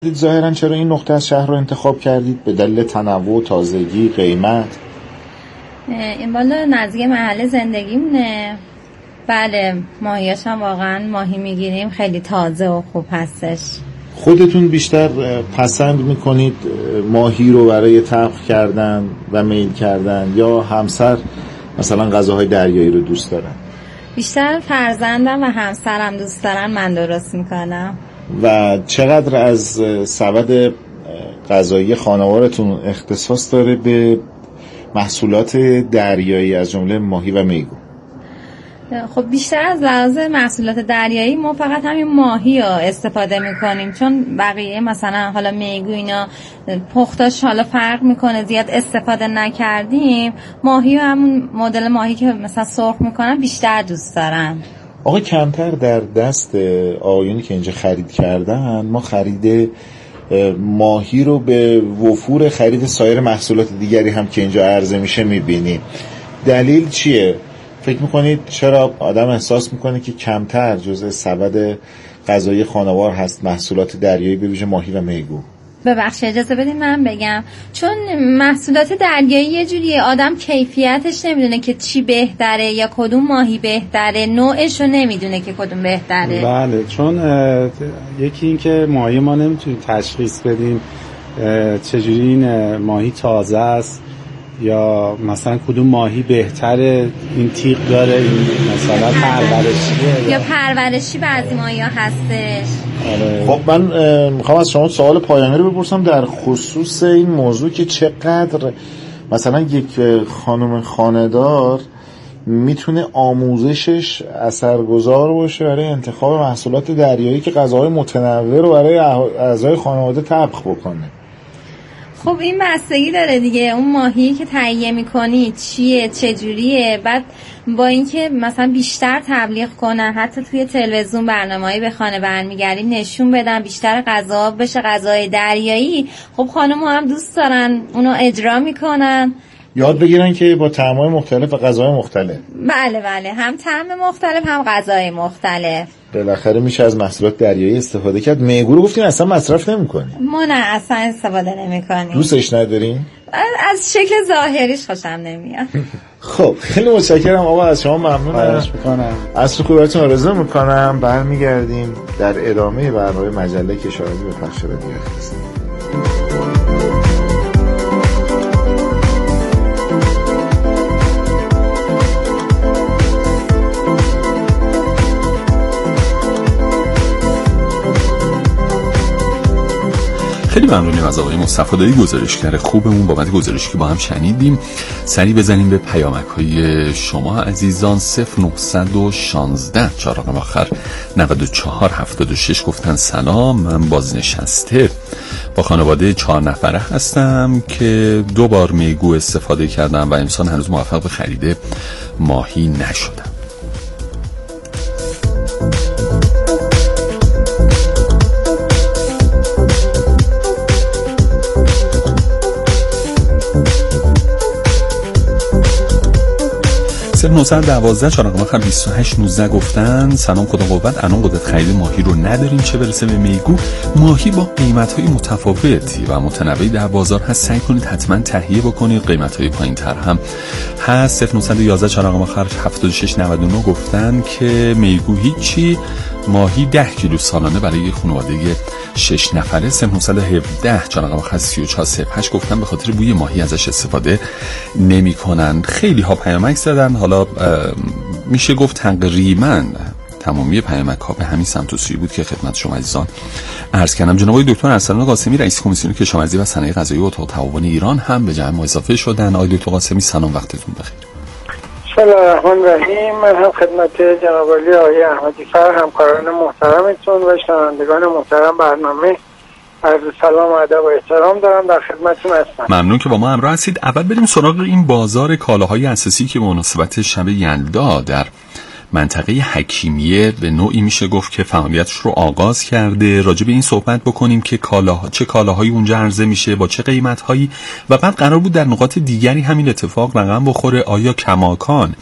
ظاهرا چرا این نقطه از شهر رو انتخاب کردید؟ به دلیل تنوع، تازگی، قیمت؟ این بالا نزدیک محل زندگیمونه. بله، ماهیاش هم واقعا ماهی میگیریم، خیلی تازه و خوب هستش. خودتون بیشتر پسند میکنید ماهی رو برای طبخ کردن و میل کردن یا همسر مثلا غذاهای دریایی رو دوست دارن؟ بیشتر فرزندم و همسرم دوست دارن، من درست میکنم. و چقدر از سبد غذایی خانوارتون اختصاص داره به محصولات دریایی از جمله ماهی و میگو؟ خب بیشتر از لحاظ محصولات دریایی ما فقط همین ماهی رو استفاده میکنیم، چون بقیه مثلا حالا میگو اینا پختاش حالا فرق میکنه، زیاد استفاده نکردیم. ماهی و همون مدل ماهی که مثلا سرخ میکنن بیشتر دوست دارن. آقا کمتر در دست آقایونی که اینجا خرید کردن، ما خرید ماهی رو به وفور خرید سایر محصولات دیگری هم که اینجا عرضه میشه میبینیم. دلیل چیه؟ فکر میکنید چرا آدم احساس میکنه که کمتر جزء سبد غذایی خانوار هست محصولات دریایی به ویژه ماهی و میگو؟ ببخشید اجازه بدین من بگم، چون محصولات دریایی یه جوریه آدم کیفیتش نمیدونه که چی بهتره یا کدوم ماهی بهتره، نوعش رو نمیدونه که کدوم بهتره. بله، چون یکی این که ماهی ما نمیتونیم تشخیص بدیم چجوری این ماهی تازه است یا مثلا کدوم ماهی بهتره، این تیغ داره، این مثلا پرورشیه یا پرورشی بعضی ماهی ها هستش. خب من میخوام از شما سوال پایانی رو بپرسم در خصوص این موضوع که چقدر مثلا یک خانم خانه‌دار میتونه آموزشش اثرگذار باشه برای انتخاب محصولات دریایی که غذاهای متنوع رو برای اعضای خانواده طبخ بکنه. خب این بستگی داره دیگه، اون ماهی که تهیه میکنی چیه، چجوریه، بعد با اینکه مثلا بیشتر تبلیغ کنن، حتی توی تلویزیون برنامه‌ای به خانه برمیگردیم نشون بدن بیشتر غذا بشه غذای دریایی، خب خانم‌ها هم دوست دارن اونو اجرا میکنن، یاد بگیرن که با طعم‌های مختلف و غذاهای مختلف. بله، هم طعم مختلف هم غذای مختلف. بالاخره میشه از محصولات دریایی استفاده کرد. میگو رو گفتین اصلا مصرف نمی‌کنی؟ ما نه اصلا استفاده نمی‌کنیم. دوستش ندارین؟ از شکل ظاهریش خوشم نمیاد. خب خیلی متشکرم آقا، از شما ممنونم. عصر خوبی براتون آرزو میکنم. برمیگردیم در ادامه برنامه مجله کشاورزی به پخش رادیو اختصاصی. خیلی ممنونیم از آقای مصطفی دایی، گزارشگر خوبمون، بابت گزارشی که با هم شنیدیم. سریع بزنیم به پیامک‌های شما عزیزان. 0916 4 رقم آخر 9476 گفتن سلام، من بازنشسته با خانواده 4 نفره هستم که 2 بار میگو استفاده کردم و امسال هنوز موفق به خرید ماهی نشدم. سر 912 4 رقم آخر 2819 گفتن سلام، خدا قوت، الان قدرت خرید ماهی رو نداریم، چه برسه به میگو. ماهی با قیمت‌های متفاوتی و متنوعی در بازار هست، سعی کنید حتما تهیه بکنید، قیمت‌های پایین‌تر هم هست. 0911 4 رقم آخر 7699 گفتن که میگو هیچی، ماهی 10 کیلو سالانه برای خانواده 6 نفره. 0917 4 رقم آخر 3408 گفتن به خاطر بوی ماهی ازش استفاده نمی‌کنن. خیلی ها پیامک زدن، حالا میشه گفت تقریبا تمامی پیامک ها به همین سمت و سوی بود که خدمت شما عزیزان عرض کردم. جناب آقای دکتر ارسلان قاسمی رئیس کمیسیون کشاورزی و صنایع غذایی اتاق تعاون ایران هم به جمع ما اضافه شدن. آقای دکتر قاسمی سلام، وقتتون بخیر. بسم الله الرحمن الرحیم. من هم خدمت جناب عالی آقای احمدی فر، همکاران محترمتون و شنوندگان محترم برنامه عرض سلام و ادب و احترام دارم، در خدمتتون هستم. ممنون که با ما همراه هستید. اول بریم سراغ این بازار کالاهای اساسی که به مناسبت شب یلدا در منطقه حکیمیه به نوعی میشه گفت که فعالیتش رو آغاز کرده. راجع به این صحبت بکنیم که چه کالاهایی اونجا عرضه میشه، با چه قیمت‌هایی، و بعد قرار بود در نقاط دیگری همین اتفاق رقم بخوره. آیا کماکان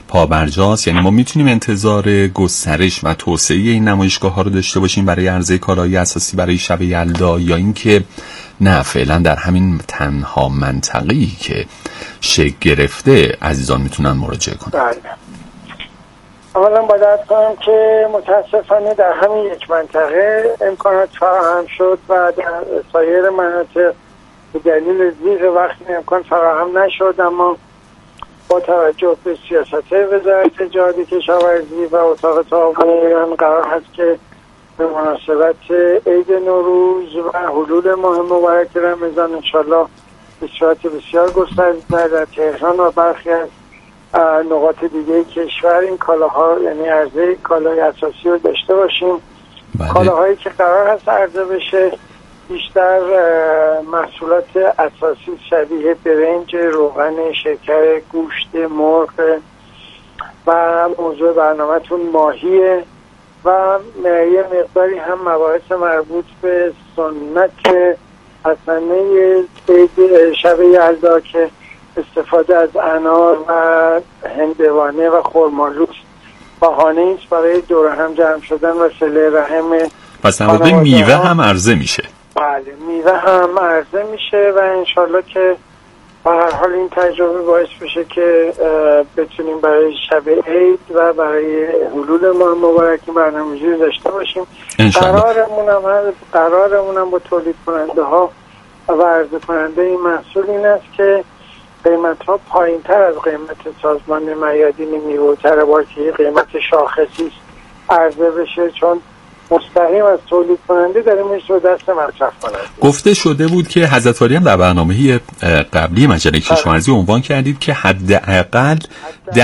پابرجاست؟ یعنی ما میتونیم انتظار گسترش و توسعه این نمایشگاه ها رو داشته باشیم برای عرضه کالای اساسی برای شب یلدا، یا اینکه نه فعلا در همین تنها منطقه‌ای که شکل گرفته عزیزان میتونن مراجعه کنن؟ بله. اولا باید عرض کنم که متاسفانه در همین یک منطقه امکانات فراهم شد و در سایر مناطق به دلیل ضیق وقتی امکان فراهم نشد، اما با توجه به سیاست وزارت جهاد کشاورزی و اتاق تعاون ایران قرار هست که به مناسبت عید نوروز و حلول ماه مبارک رمضان انشالله به صورت بسیار گسترده در تهران و برخی از نقاط دیگه کشور این کالاها، یعنی عرضه کالای اساسی رو داشته باشیم. کالاهایی که قرار هست عرضه بشه بیشتر محصولات اساسی شبیه برنج، روغن، شکر، گوشت مرغ و موضوع برنامه‌تون ماهیه و یه مقداری هم مباحث مربوط به سنت حسنه شب یلدا که استفاده از انار و هندوانه و خرمالوست بهانه است برای دور هم جمع شدن و صله رحم. پس در واقع میوه هم عرضه میشه؟ بله، میوه هم عرضه میشه و انشالله که به هر حال این تجربه باعث بشه که بتونیم برای شب عید و برای حلول ماه مبارک برنامه‌ریزی داشته باشیم. قرارمون هم با تولید کننده ها و عرضه کننده این محصول این است که قیمت ها پایین تر از قیمت سازمان میادین میوه و ترباتی قیمت شاخصی عرضه بشه، چون مستقیم از تولید کننده داریم میشه دست مصرف کننده. گفته شده بود که حضرت عالی هم در برنامه قبلی مجله کشاورزی عنوان کردید که حداقل 10%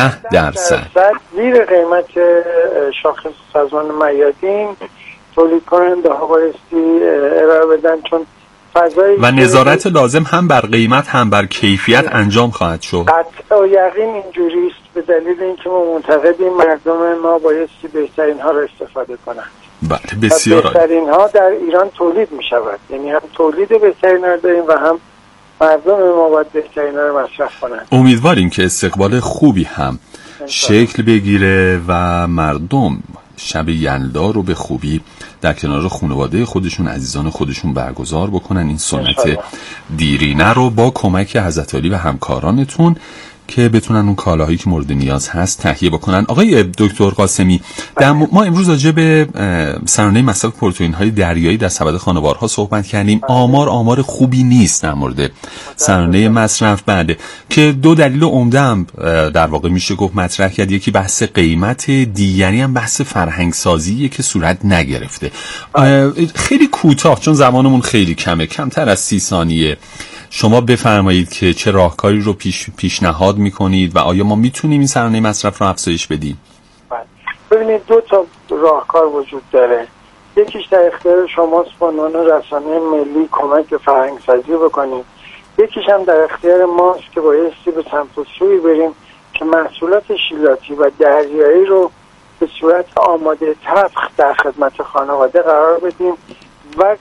زیر قیمت شاخص سازمان میادین تولید کننده ها بایستی ارائه بدن، چون و نظارت لازم هم بر قیمت هم بر کیفیت انجام خواهد شد. قطع و یقین اینجوری است، به دلیل اینکه ما معتقدیم مردم ما بایستی بهترین ها را استفاده کنند. بله، بسیار بهترین ها در ایران تولید می شود، یعنی هم تولید بهترین ها داریم و هم مردم ما باید بهترین ها را مصرف کنند. امیدواریم که استقبال خوبی هم شکل بگیره و مردم شب یلدا رو به خوبی در کنار خانواده خودشون، عزیزان خودشون برگزار بکنن. این سنت دیرینه رو با کمک حضرت عالی و همکارانتون که بتونن اون کالاهایی که مورد نیاز هست تهیه بکنن. آقای دکتر قاسمی، ما امروز راجع به سرانه مصرف پروتئین‌های دریایی در سبد خانوارها صحبت کردیم. آمار خوبی نیست در مورد سرانه مصرف، بعد که دو دلیل عمده هم در واقع میشه گفت مطرح کرد. یکی بحث قیمت، دیگری هم بحث فرهنگ سازیه که صورت نگرفته. خیلی کوتاه چون زمانمون خیلی کمه، کمتر از 30 ثانیه شما بفرمایید که چه راهکاری رو پیشنهاد میکنید و آیا ما میتونیم این سرانه مصرف رو افزایش بدیم؟ ببینید، دو تا راهکار وجود داره. یکیش در اختیار شماست با عنوان رسانه ملی کمک به فرهنگ سازی بکنیم، یکیش هم در اختیار ماست که بایستی به سمت سوی بریم که محصولات شیلاتی و دریایی رو به صورت آماده طبخ در خدمت خانواده قرار بدیم و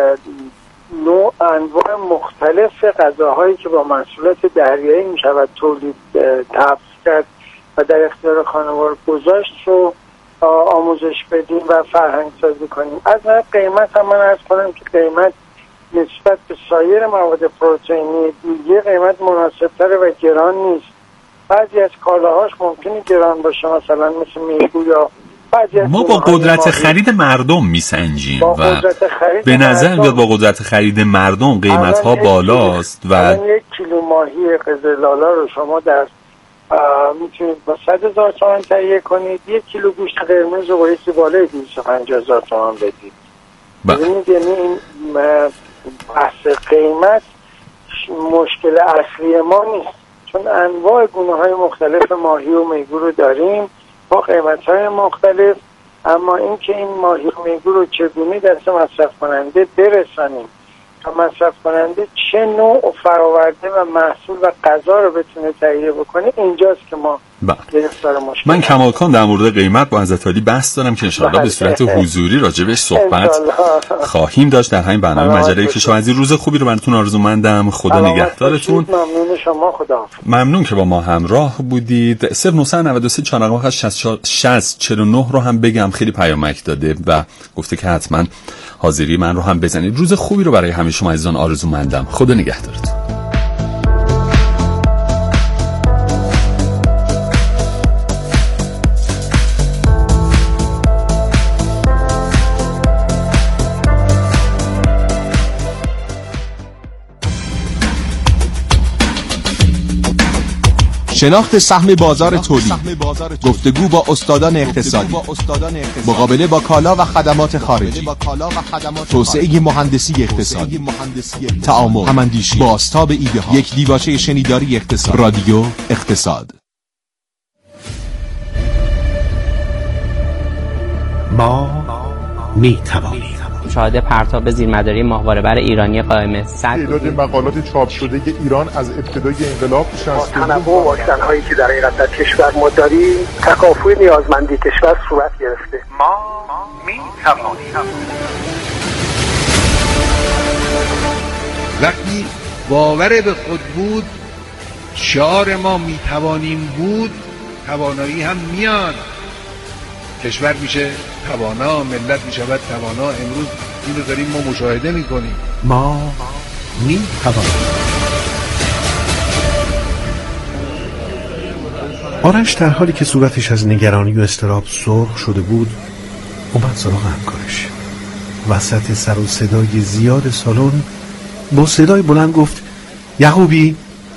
نوع انواع مختلف غذاهایی که با محصولات دریایی می شود تولید طبخ کرد و در اختیار خانوار گذاشت رو آموزش بدیم و فرهنگ سازی کنیم. از نظر قیمت هم من عرض کنم که قیمت نسبت به سایر مواد پروتئینی دیگه قیمت مناسب‌تر و گران نیست. بعضی از کالاهاش ممکنه گران باشه، مثلا مثل میگو یا ما با قدرت خرید مردم میسنجیم و به نظر میاد با قدرت خرید مردم قیمت ها بالاست و 1 کیلو ماهی قزلالا رو شما در میتونید با 100,000 تومان تهیه کنید، 1 کیلو گوشت قرمز رو بایستی بالای 250,000 تومان بدید. ببینید، یعنی این بحث قیمت مشکل اصلی ما نیست، چون انواع گونه های مختلف ماهی و میگو رو داریم با قیمت‌های مختلف، اما اینکه این ماهی و میگو رو چگونه دست مصرف کننده برسانیم تا مصرف کننده چه نوع فراورده و محصول و غذا رو بتونه تهیه بکنه، اینجاست که ما گرفتار مشکل. من کمالکان در مورد قیمت با حضرت علی بحث دارم که انشاءالله به صورت حضوری راجبش صحبت خواهیم داشت در همین برنامه مجله کشاورزی. روز خوبی رو براتون آرزومندم. خدا نگهدارتون. ممنون شما. خداحافظ. ممنون که با ما همراه بودید. 0993 4 6049 رو هم بگم، خیلی پیامک داده و گفته که حتما حاضری من رو هم بزنید. روز خوبی رو برای همه شما عزیزان آرزومندم. خدا نگهدارتون. شناخت سهم بازار تولید، گفتگو با استادان اقتصادی، مقابله با کالا و خدمات خارجی، توسعه مهندسی اقتصادی، تعامل، هماندیشی، بازتاب ایده ها، یک دیباچه شنیداری اقتصاد. رادیو اقتصاد. ما میتوانیم مشاهده پرتاب زیرمداری ماهواره‌بر ایرانی قائم تعداد مقالات چاپ شده ایران از ابتدای انقلاب 60 تنوع واکسن‌هایی که در حقیقت در کشور ما داریم تکافؤ نیازمندی کشور صورت گرفته. ما می‌توانیم وقتی باور به خود بود، شعار ما می‌توانیم بود، توانایی هم میاد. کشور میشه توانا، ملت میشود توانا. امروز این رو داریم ما مشاهده میکنیم. ما میتوانیم. آرش در حالی که صورتش از نگرانی و اضطراب سرخ شده بود اومد سراغ همکارش. وسط سر و صدای زیاد سالن با صدای بلند گفت یعقوبی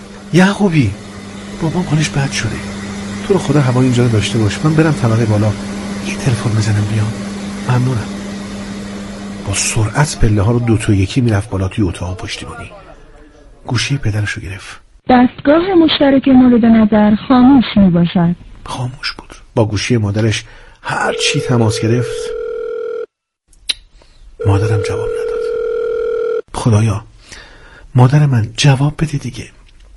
بابا حالش بد شده، تو رو خدا هوا اینجا رو داشته باش، من برم طبقه بالا یه تلفن بزنم بیام. ممنونم. با سرعت پله ها رو 2 تا 1 میرفت بالا توی اتاق پشتیبانی. گوشی پدرش رو گرفت. دستگاه مشترک مورد نظر خاموش می باشد. خاموش بود. با گوشی مادرش هر چی تماس گرفت مادرم جواب نداد. خدایا مادر من جواب بده دیگه.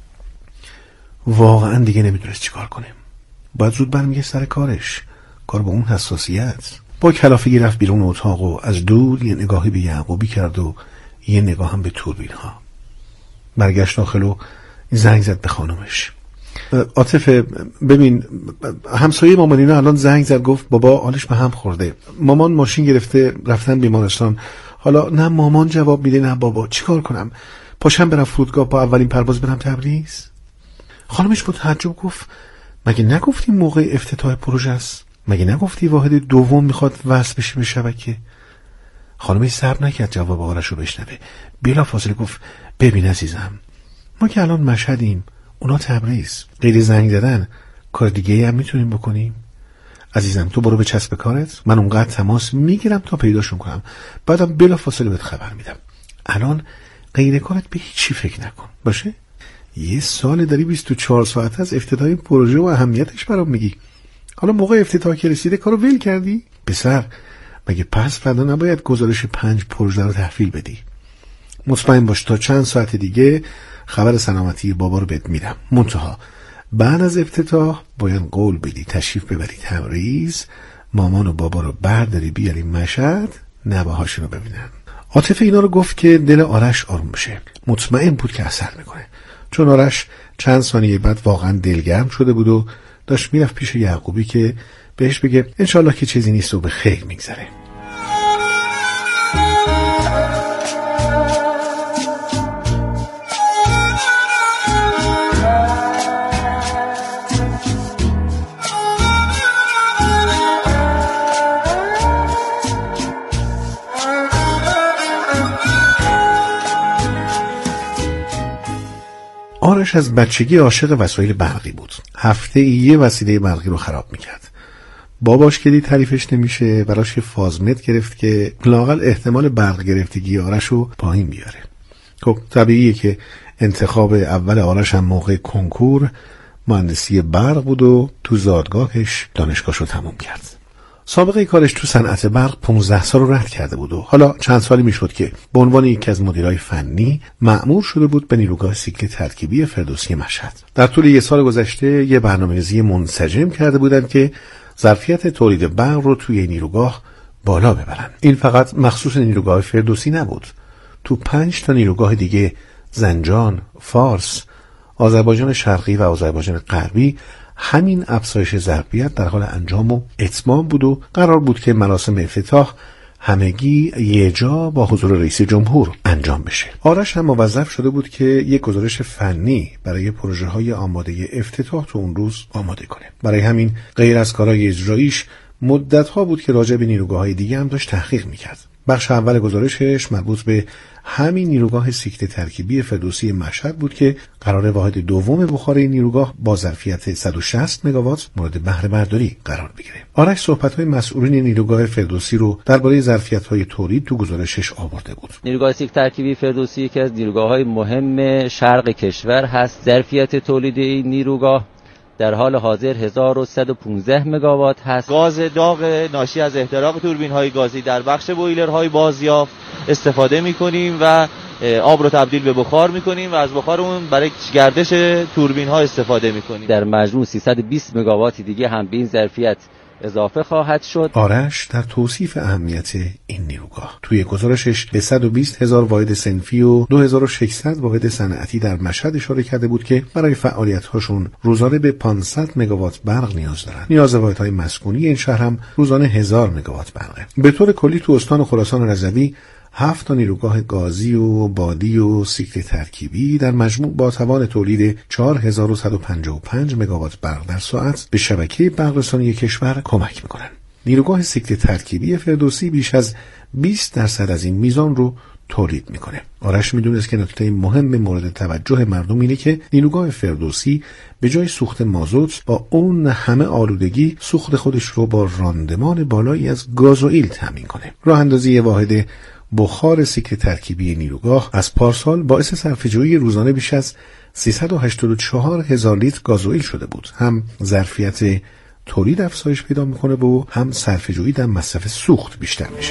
واقعا دیگه نمیدونست چی کار کنه. باید زود برمیگشت سر کارش، کار با اون حساسیت. با کلافگی رفت بیرون اتاق و از دور یه نگاهی به یعقوبی کرد و یه نگاه هم به توربین ها. برگشت داخل و زنگ زد به خانمش. عاطفه ببین همسایه مامانینا الان زنگ زد گفت بابا حالش به هم خورده، مامان ماشین گرفته رفتن بیمارستان. حالا نه مامان جواب میده نه بابا، چیکار کنم؟ پاشم برم فرودگاه با اولین پرواز برم تبریز؟ خانمش با تعجب گفت مگه نگفتی موقع افتتاح پروژه است؟ مگه نگفتی واحد دوم میخواد وصل بشه به شبکه؟ خانمش صبر نکرد جواب آرش رو بشنوه. بلافاصله گفت ببین عزیزم، ما که الان مشهدیم اونا تبریز، غیر زنگ زدن کار دیگه هم میتونیم بکنیم؟ عزیزم تو برو به چسب کارت، من اونقدر تماس میگیرم تا پیداشون کنم، بعدم بلافاصله بهت خبر میدم. الان غیر کارت به هیچی فکر نکن باشه؟ یه سال داری 24 ساعت از افتتاح پروژه و اهمیتش برام میگی، حالا موقع افتتاح که رسیده کارو ول کردی؟ پسر مگه پس فردا نباید گزارش 5 پروژه رو تحویل بدی؟ مطمئن باش تا چند ساعت دیگه خبر سلامتی بابا رو بهت میدم. منتها بعد از افتتاح باید قول بدی تشریف ببری تبریز، مامان و بابا رو برداری بیاری مشهد نوه‌هاشون رو ببینن. عاطفه اینا رو گفت که دل آرش آروم بشه. مطمئن بود که اثر میکنه، چون آرش چند ثانیه بعد واقعا دلگرم شده بود و داشت میرفت پیش یعقوبی که بهش بگه انشالله که چیزی نیست و به خیر میگذره. آرش از بچگی عاشق وسایل برقی بود. هفته یه وسیله برقی رو خراب میکرد. باباش که دید تعریفش نمیشه براش یه فازمت گرفت که لااقل احتمال برق گرفتگی آرش رو پایین بیاره. خب طبیعیه که انتخاب اول آرش هم موقع کنکور مهندسی برق بود و تو زادگاهش دانشگاهشو تموم کرد. سابقه کارش تو صنعت برق 15 سال رو رد کرده بود و حالا چند سالی میشد که به عنوان یکی از مدیرای فنی مأمور شده بود به نیروگاه سیکل ترکیبی فردوسی مشهد. در طول یک سال گذشته یه برنامه‌ریزی منسجم کرده بودند که ظرفیت تولید برق رو توی نیروگاه بالا ببرن. این فقط مخصوص نیروگاه فردوسی نبود. تو 5 تا نیروگاه دیگه، زنجان، فارس، آذربایجان شرقی و آذربایجان غربی، همین افزایش ظرفیت در حال انجام و اتمام بود و قرار بود که مراسم افتتاح همگی یه جا با حضور رئیس جمهور انجام بشه. آرش هم موظف شده بود که یک گزارش فنی برای پروژه های آماده افتتاح تو اون روز آماده کنه. برای همین غیر از کارهای اجراییش مدت‌ها بود که راجع به نیروگاه‌های دیگه هم داشت تحقیق می‌کرد. بخش اول گزارشش مربوط به همین نیروگاه سیکل ترکیبی فردوسی مشهد بود که قرار واحد دوم بخار این نیروگاه با ظرفیت 160 مگاوات مورد بهره برداری قرار بگیره. آرش صحبت‌های مسئولین نیروگاه فردوسی رو درباره ظرفیت‌های تولید تو گزارشش آورده بود. نیروگاه سیکل ترکیبی فردوسی یکی از نیروگاه‌های مهم شرق کشور هست. ظرفیت تولید این نیروگاه در حال حاضر 1115 مگاوات هست. گاز داغ ناشی از احتراق توربین‌های گازی در بخش بویلرهای بازیافت استفاده می‌کنیم و آب رو تبدیل به بخار می‌کنیم و از بخار اون برای گردش توربین‌ها استفاده می‌کنیم. در مجموع 320 مگاوات دیگه هم به این ظرفیت اضافه خواهد شد. آرش در توصیف اهمیت این نیروگاه توی گزارشش به 120,000 واحد صنفی و 2600 واحد صنعتی در مشهد اشاره کرده بود که برای فعالیت‌هاشون روزانه به 500 مگاوات برق نیاز دارن. نیاز واحدهای مسکونی این شهر هم روزانه 1000 مگاوات برقه. به طور کلی تو استان خراسان رضوی 7 تا نیروگاه گازی و بادی و سیکل ترکیبی در مجموع با توان تولید 4155 مگاوات برق در ساعت به شبکه برق‌رسانی کشور کمک میکنن. نیروگاه سیکل ترکیبی فردوسی بیش از 20% از این میزان رو تولید میکنه. آرش میدونست که نکته مهم مورد توجه مردم اینه که نیروگاه فردوسی به جای سوخت مازوت با اون همه آلودگی سوخت خودش رو با راندمان بالایی از گازوئیل تامین کنه. راه اندازی واحد بخار سیکل ترکیبی نیروگاه از پارسال باعث صرفه‌جویی روزانه بیش از 384,000 لیتر گازوئیل شده بود. هم ظرفیت تولید افزایش پیدا میکنه و هم صرفه‌جویی در مصرف سوخت بیشتر میشه.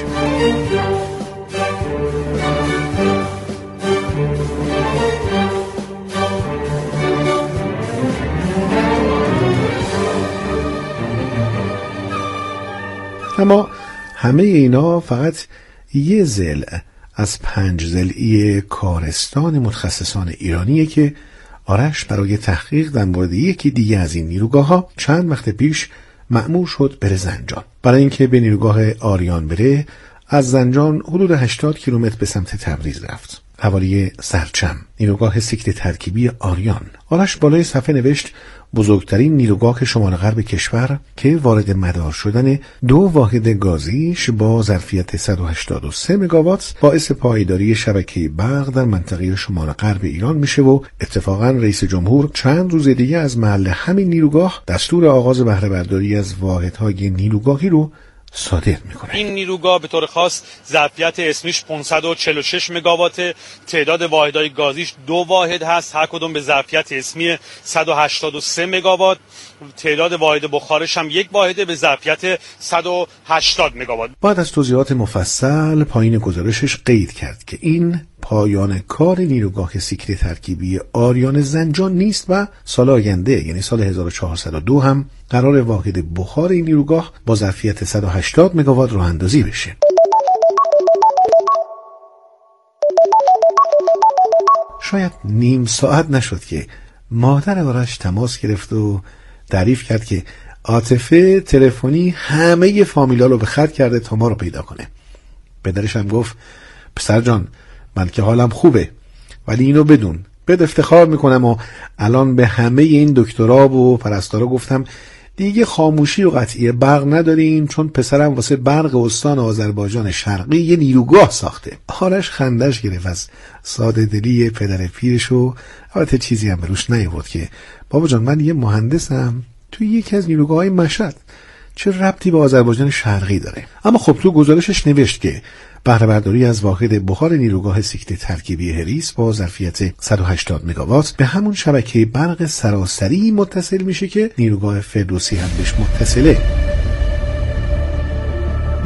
اما همه اینا فقط یه ضلع از 5 ضلعی کارستان متخصصان ایرانیه که آرش برای تحقیق در مورد یکی دیگه از این نیروگاه‌ها چند وقت پیش مأمور شد بره زنجان. برای اینکه به نیروگاه آریان بره از زنجان حدود 80 کیلومتر به سمت تبریز رفت. حوالی سرچم، نیروگاه سیکل ترکیبی آریان. آرش بالای صفحه نوشت بزرگترین نیروگاه شمال غرب کشور که وارد مدار شدن 2 واحد گازیش با ظرفیت 183 مگاوات باعث پایداری شبکه برق در منطقه شمال غرب ایران میشه و اتفاقا رئیس جمهور چند روز دیگه از محل همین نیروگاه دستور آغاز بهره برداری از واحدهای نیروگاهی رو صادر میکنه. این نیروگاه به طور خاص ظرفیت اسمیش 546 مگاوات، تعداد واحدهای گازیش 2 واحد هست، هر کدوم به ظرفیت اسمی 183 مگاوات. تعداد واحد بخارش هم 1 واحده به ظرفیت 180 مگاوات. بعد از توضیحات مفصل پایین گزارشش قید کرد که این پایان کار نیروگاه سیکل ترکیبی آریان زنجان نیست و سال آینده یعنی سال 1402 هم قرار واحد بخار این نیروگاه با ظرفیت 180 مگاوات راه اندازی بشه. شاید نیم ساعت نشد که مادر آرش تماس گرفت و تعریف کرد که عاطفه تلفنی همه فامیلا رو به خط کرده تا ما رو پیدا کنه. پدرش هم گفت پسر جان من که حالم خوبه ولی اینو بدون بد افتخار میکنم و الان به همه این دکترا و پرستارا گفتم دیگه خاموشی و قطعی برق نداریم چون پسرم واسه برق استان آذربایجان شرقی یه نیروگاه ساخته. آرش خندش گرفت از ساده دلی پدر پیرش و البته چیزی هم بروش نیاورد که بابا جان من یه مهندسم توی یکی از نیروگاه‌های مشهد، چه ربطی به آذربایجان شرقی داره؟ اما خب تو گزارشش نوشت که بهره برداری از واحد بخار نیروگاه سیکل ترکیبی هریس با ظرفیت 180 مگاوات به همون شبکه برق سراسری متصل میشه که نیروگاه فردوسی هم بهش متصله.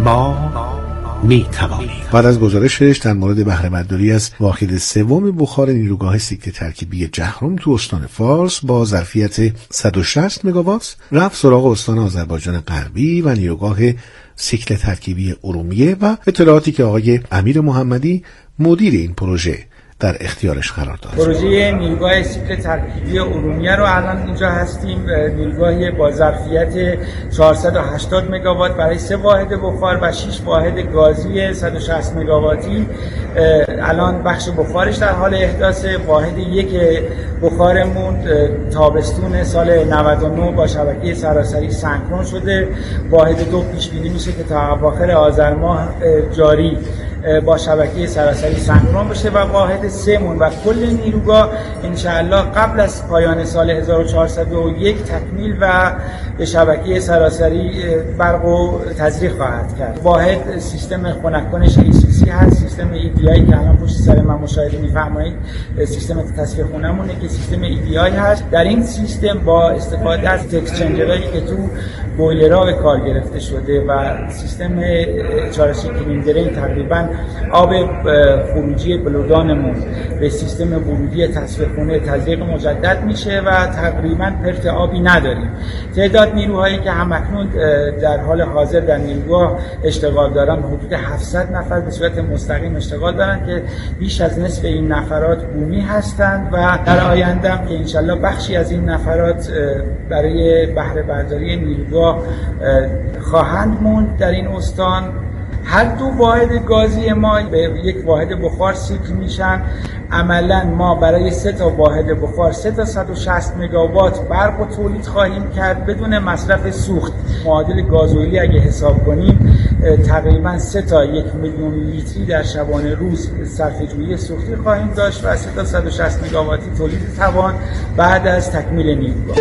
ما میتوانیم. بعد از گزارشش در مورد بهره برداری از واحد سوم بخار نیروگاه سیکل ترکیبی جهرم تو استان فارس با ظرفیت 160 مگاوات، رفت سراغ استان آذربایجان غربی و نیروگاه سیکل ترکیبی ارومیه و اطلاعاتی که آقای امیر محمدی مدیر این پروژه در اختیارش قرار داد. پروژه نیروگاه سیکل ترکیبی ارومیه رو الان اینجا هستیم، نیروگاهی با ظرفیت 480 مگاوات برای 3 واحد بخار و 6 واحد گازی 160 مگاواتی. الان بخش بخارش در حال احداث. واحد 1 بخارمون تابستون سال 99 با شبکه سراسری سنکرون شده. واحد 2 پیش بینی میشه که تا اواخر آذر ماه جاری با شبکه سراسری سنکرون بشه و واحد 3 مون و کل نیروگاه انشاءالله قبل از پایان سال 1401 تکمیل و به شبکه سراسری برق و تزریق خواهد کرد. واحد سیستم خنک‌کنش ACC هست، سیستم EDI که الان پشت سر من مشاهده می‌فرمایید سیستم تصفیه خونمونه که سیستم EDI هست. در این سیستم با استفاده از اکسچنجرایی که تو بویلرها به کار گرفته شده و سیستم HRC کلین درین تقریبا آب خروجی بلودانمون به سیستم ورودی تصفیه خونه تزریق مجدد میشه و تقریبا پرت آبی نداریم. تعداد نیروهایی که همکنون در حال حاضر در نیروگاه اشتغال دارن حدود 700 نفر به صورت مستقیم اشتغال دارن که بیش از نصف این نفرات بومی هستند و در آینده هم که انشالله بخشی از این نفرات برای بهره برداری نیروگاه خواهند موند در این استان. هر 2 واحد گازی ما به یک واحد بخار سیکل میشن. عملا ما برای 3 تا واحد بخار 3 تا 160 مگاوات برق و تولید خواهیم کرد بدون مصرف سوخت. معادل گازوئیلی اگه حساب کنیم تقریبا 3 تا 1 میلیون لیتری در شبانه روز صرفه‌جویی سوختی خواهیم داشت و 3 تا 160 مگاواتی تولید توان بعد از تکمیل نیروگاه.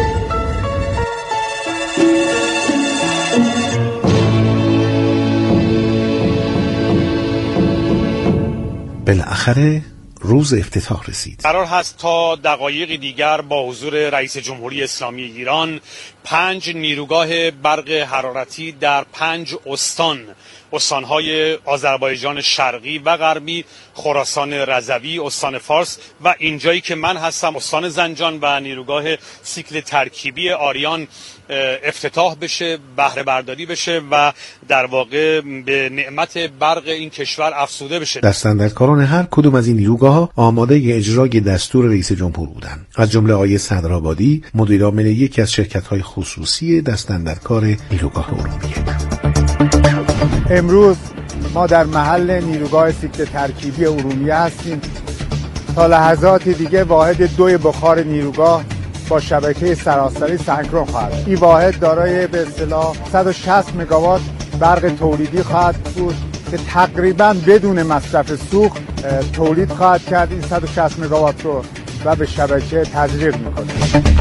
بالاخره روز افتتاح رسید. قرار هست تا دقایقی دیگر با حضور رئیس جمهوری اسلامی ایران 5 نیروگاه برق حرارتی در 5 استانهای آذربایجان شرقی و غربی، خراسان رضوی، استان فارس و اینجایی که من هستم استان زنجان و نیروگاه سیکل ترکیبی آریان افتتاح بشه، بهره برداری بشه و در واقع به نعمت برق این کشور افزوده بشه. دستاندرکاران هر کدوم از این نیروگاه‌ها آماده اجرای دستور رئیس جمهور بودند. از جمله آقای صدرآبادی مدیر عامل یکی از شرکت‌های خصوصی دستاندرکار نیروگاه ارومیه. امروز ما در محل نیروگاه سیکل ترکیبی ارومیه هستیم. تا لحظات دیگه واحد 2 بخار نیروگاه با شبکه سراسری سنکرون خواهد. این واحد دارای به اصطلاح 160 مگاوات برق تولیدی خواهد بود که تقریبا بدون مصرف سوخت تولید خواهد کرد این 160 مگاوات رو و به شبکه تزریق میکنه.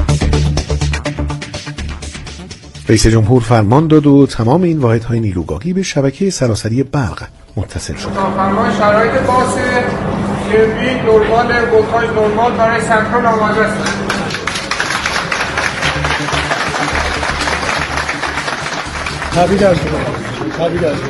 رئیس جمهور فرمان داد و تمام این واحدهای نیروگاهی به شبکه سراسری برق متصل شد. فرمان شرایط باسه که نورمال بخار نورمال برای سنکرون آماده است. تبریک از تبریک از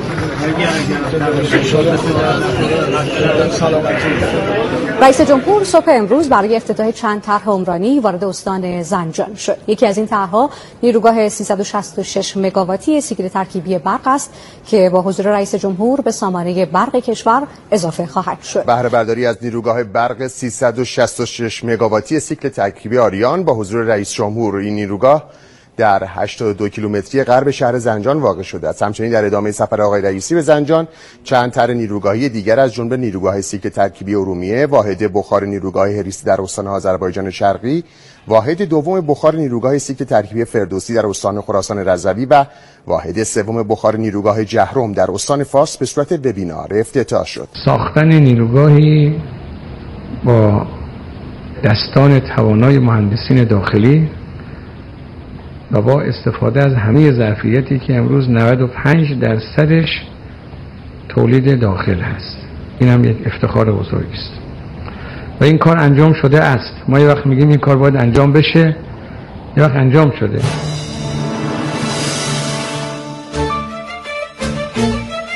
رئیس جمهور صبح امروز برای افتتاح چند طرح عمرانی وارد استان زنجان شد. یکی از این طرح‌ها نیروگاه 366 مگاواتی سیکل ترکیبی برق است که با حضور رئیس جمهور به سامانه برق کشور اضافه خواهد شد. بهره برداری از نیروگاه برق 366 مگاواتی سیکل ترکیبی آریان با حضور رئیس جمهور. این نیروگاه در 82 کیلومتری غرب شهر زنجان واقع شده است. همچنین در ادامه سفر آقای رئیسی به زنجان چند طرح نیروگاهی دیگر از جمله نیروگاه سیکل ترکیبی ارومیه، واحد بخار نیروگاه هریسی در استان آذربایجان شرقی، واحد دوم بخار نیروگاه سیکل ترکیبی فردوسی در استان خراسان رضوی و واحد سوم بخار نیروگاه جهرم در استان فارس به صورت وبینار افتتاح شد. ساختن نیروگاهی با دستان توانای مهندسین داخلی و با استفاده از همه ظرفیتی که امروز 95% تولید داخل هست. این هم یک افتخار بزرگی است و این کار انجام شده است. ما یه وقت میگیم این کار باید انجام بشه، یه وقت انجام شده.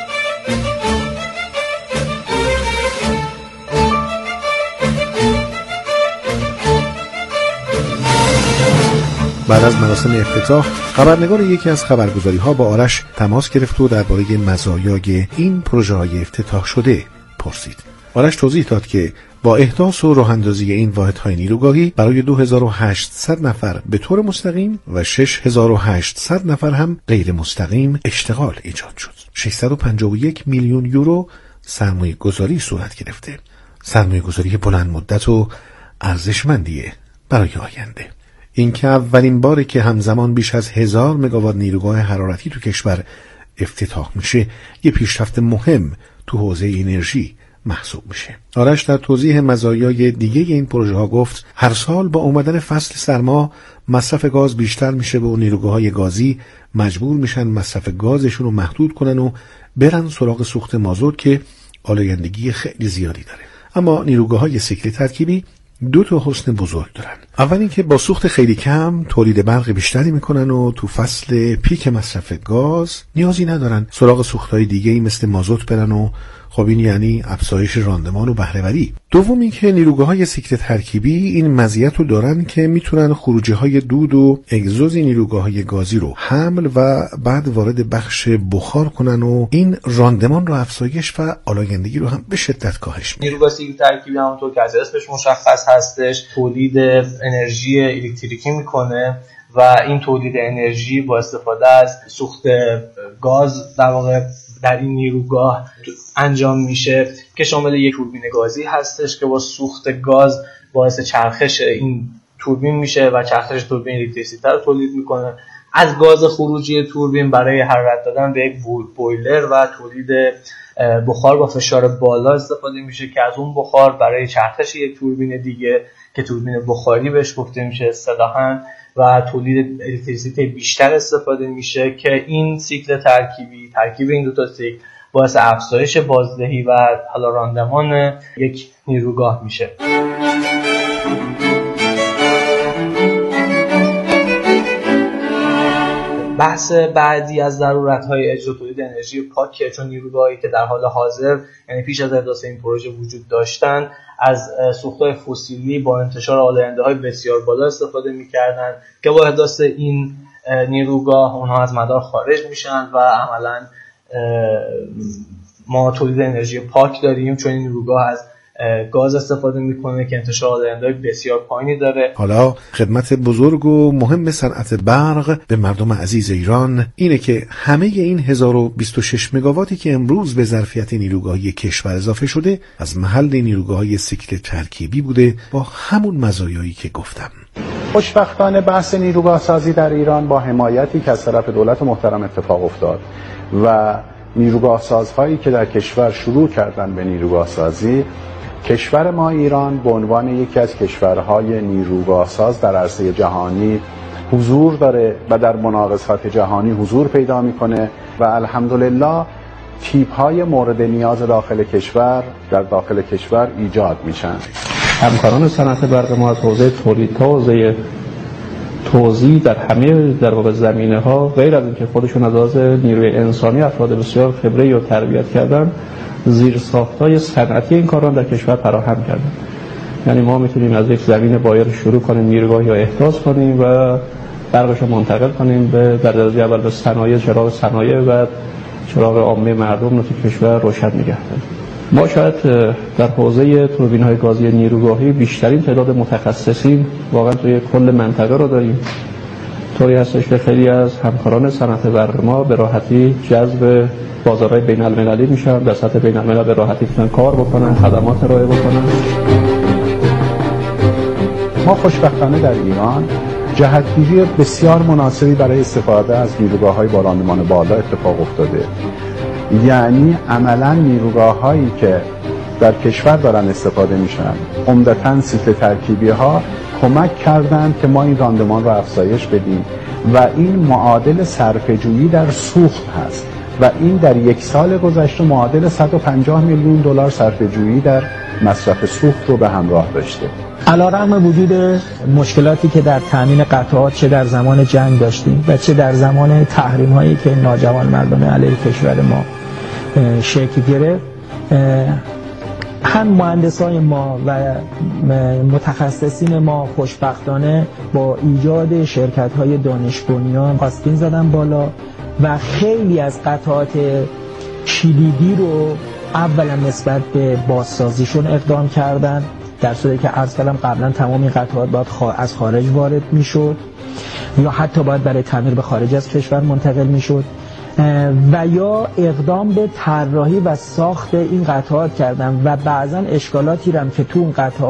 بعد از مراسم افتتاح خبرنگار یکی از خبرگزاری‌ها با آرش تماس گرفت و درباره مزایای این پروژه‌های افتتاح شده پرسید. آرش توضیح داد که با احداث و راه‌اندازی این واحدهای نیروگاهی برای 2800 نفر به طور مستقیم و 6800 نفر هم غیر مستقیم اشتغال ایجاد شد. 651 میلیون یورو سرمایه گذاری صورت گرفته. سرمایه گذاری بلند مدت و ارزشمندیه برای آینده. این که اولین باره که همزمان بیش از 1000 مگاوات نیروگاه حرارتی تو کشور افتتاح میشه، یه پیشرفت مهم تو حوزه انرژی محسوب میشه. آرش در توضیح مزایای دیگه این پروژه ها گفت هر سال با اومدن فصل سرما مصرف گاز بیشتر میشه و نیروگاه‌های گازی مجبور میشن مصرف گازشون رو محدود کنن و برن سراغ سوخت مازوت که آلایندگی خیلی زیادی داره. اما نیروگاه‌های سیکل ترکیبی دو تا حسن بزرگ دارن. اول اینکه با سوخت خیلی کم تولید برق بیشتری میکنن و تو فصل پیک مصرف گاز نیازی ندارن سراغ سوخت‌های دیگه‌ای مثل مازوت برن و خب این یعنی افزایش راندمان و بهره‌وری. دوم اینکه نیروگاه‌های سیکل ترکیبی این مزیت رو دارن که میتونن خروجی‌های دود و اگزوز نیروگاه‌های گازی رو حمل و بعد وارد بخش بخار کنن و این راندمان رو افزایش و آلایندگی رو هم به شدت کاهش میده. نیروگاه سیکل ترکیبی همونطور که از اسمش مشخص هستش تولید انرژی الکتریکی میکنه و این تولید انرژی با استفاده از سوخت گاز در واقع در این نیروگاه انجام میشه که شامل یک توربین گازی هستش که با سوخت گاز باعث چرخش این توربین میشه و چرخش توربین الکتریسیته رو تولید میکنه. از گاز خروجی توربین برای حرارت دادن به یک بویلر و تولید بخار با فشار بالا استفاده میشه که از اون بخار برای چرخش یک توربین دیگه که توربین بخاری بهش گفته میشه اصطلاحاً و تولید الکتریسیته بیشتر استفاده میشه که این سیکل ترکیب این دو تا سیکل باعث افزایش بازدهی و حالا راندمان یک نیروگاه میشه. بحث بعدی از ضرورت‌های اجرا تولید انرژی پاکه، چون نیروگاهایی که در حال حاضر یعنی پیش از احداث این پروژه وجود داشتن از سوخت‌های فسیلی با انتشار آلاینده‌های بسیار بالا استفاده می‌کردن که با احداث این نیروگاه اونها از مدار خارج میشن و عملاً ما تولید انرژی پاک داریم، چون این نیروگاه از گاز استفاده میکنه که انتشار آلاینده‌های بسیار پایینی داره. حالا خدمت بزرگ و مهم صنعت برق به مردم عزیز ایران اینه که همه این 1026 مگاواتی که امروز به ظرفیت نیروگاهی کشور اضافه شده از محل نیروگاه‌های سیکل ترکیبی بوده با همون مزایایی که گفتم. خوشبختانه بحث نیروگاه سازی در ایران با حمایتی که از طرف دولت محترم اتفاق افتاد و نیروگاه سازهایی که در کشور شروع کردن به نیروگاه سازی، کشور ما ایران به عنوان یکی از کشورهای نیروگاه ساز در عرصه جهانی حضور داره و در مناقصات جهانی حضور پیدا میکنه و الحمدلله تیپ‌های مورد نیاز داخل کشور ایجاد میشن. همکاران صنعت برق ما از حوزه تولید تا حوزه توزیع در همه در واقع زمینه‌ها غیر از اینکه خودشون از لحاظ نیروی انسانی افراد بسیار خبره و تربیت کردن، زیرساخت‌های صنعتی این کاران در کشور فراهم کردن. یعنی ما میتونیم از یک زمین بایر شروع کنیم نیروگاهی رو احداث کنیم و برقش رو منتقل کنیم در درجه اول به صنایع، چراغ صنایع و چراغ عامه مردم رو تو کشور روشن نگه داریم. ما شاید در حوزه توربین‌های گازی نیروگاهی بیشترین تعداد متخصصین واقعا توی کل منطقه رو داریم. طوری هستش که خیلی از همکاران صنعت برق ما به راحتی جذب بازارهای بین‌المللی میشن، در سطح بین‌الملل به راحتی میتونن کار بکنن، خدمات ارائه بکنن. ما خوشبختانه در ایران جهتگیری بسیار مناسبی برای استفاده از نیروگاه‌های با راندمان بالا اتفاق افتاده. یعنی عملاً نیروگاه‌هایی که در کشور دارن استفاده میشن عمدتاً سیکل ترکیبی‌ها کمک کردند که ما این راندمان رو افزایش بدیم و این معادل صرفه‌جویی در سوخت هست و این در یک سال گذشته معادل 150 میلیون دلار صرفه‌جویی در مصرف سوخت رو به همراه داشته. علیرغم وجود مشکلاتی که در تامین قطعات چه در زمان جنگ داشتیم و چه در زمان تحریم هایی که ناجوان مردم علیه کشور ما شکل گرفت، هم مهندسای ما و متخصصین ما خوشبختانه با ایجاد شرکت‌های دانش بنیان آستین زدن بالا و خیلی از قطعات کلیدی رو اولا نسبت به بازسازیشون اقدام کردن، در صورتی که عرض کردم قبلا تمام این قطعات باید از خارج وارد میشد یا حتی باید برای تعمیر به خارج از کشور منتقل میشد و یا اقدام به طراحی و ساخت این قطعات کردن و بعضا اشکالاتی هم که تو اون قطعات